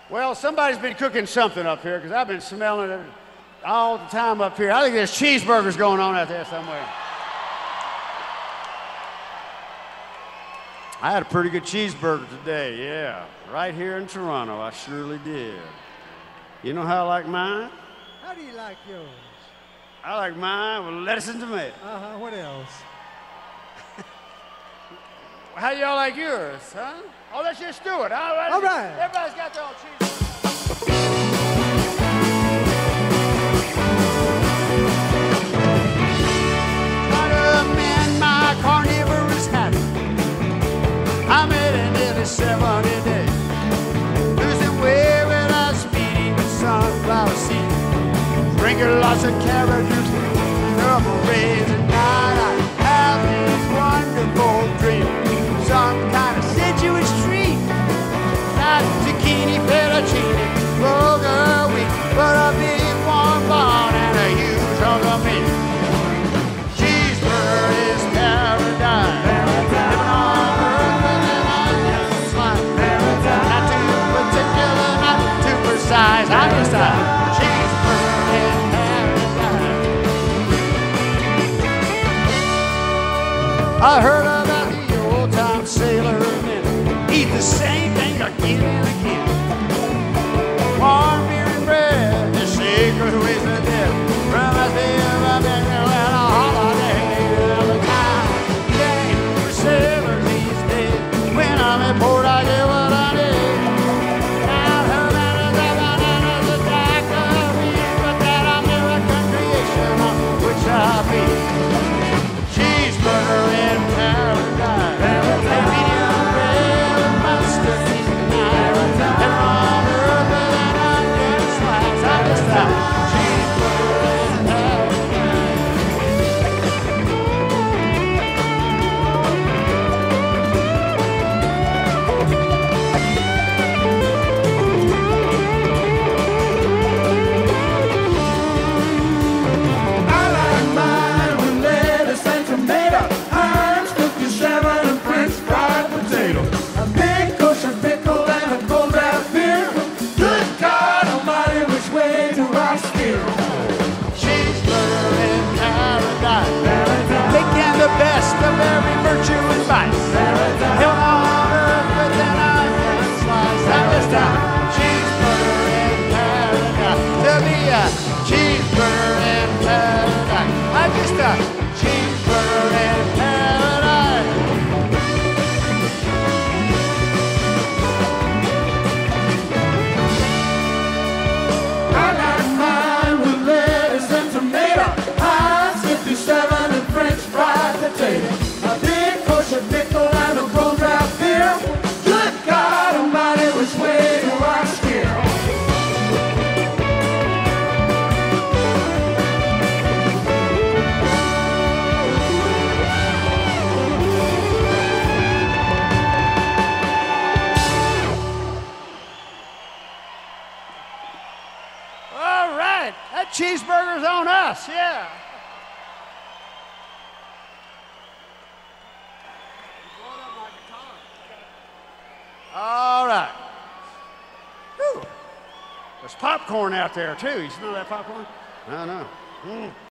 Well, somebody's been cooking something up here because I've been smelling it all the time up here. I think there's cheeseburgers going on out there somewhere. I had a pretty good cheeseburger today, yeah. Right here in Toronto, I surely did. You know how I like mine? How do you like yours? I like mine with lettuce and tomato. Uh-huh, what else? How y'all like yours, huh? Oh, let's just do it. All right. Everybody's got their own cheeseburger. Carnivorous habit. I'm at nearly 70 days. Losing weight without speeding the sunflower seed. Drinking lots of carrot juice, double rays at night. I have these wonderful dreams. Some kind of sensuous treat. Not zucchini, fettuccine, burger week, but a big warm bun and a huge hunk of meat. Cheeseburger is paradise. Living on earth within a little slime. Not too particular, not too precise. I'm just a cheeseburger in paradise. I heard about the old-time sailormen eat the same thing again and again. Warm beer and bread, the secret ways of death. Reminds me of a dinner and a holiday. The time came for sailors these days. When I'm at port, I get what I need. Now Havana's a daiquiri, but that American creation on which I feed. Cheeseburger in paradise. Medium rare with mustard cheese tonight. Never on earth with an onion slice. I just cheeseburger in paradise. I like mine with lettuce and tomato, Heinz 57 and French fried potato, a big kosher pickle and a cold draft beer. Good God Almighty, which way do I steer? Cheeseburger in paradise. Making the best of every virtue and vice. Hell on earth with an onion slice. I just a cheeseburger in paradise. To be a cheeseburger in paradise. I'm just a cheeseburger in paradise. I like mine with lettuce and tomato, Heinz 57 and French fried potato, a big kosher pickle and a cold draft beer. Good God Almighty, which way do I steer? All right, that cheeseburger's on us, yeah. All right. Whew. There's popcorn out there too. You smell that popcorn? I know.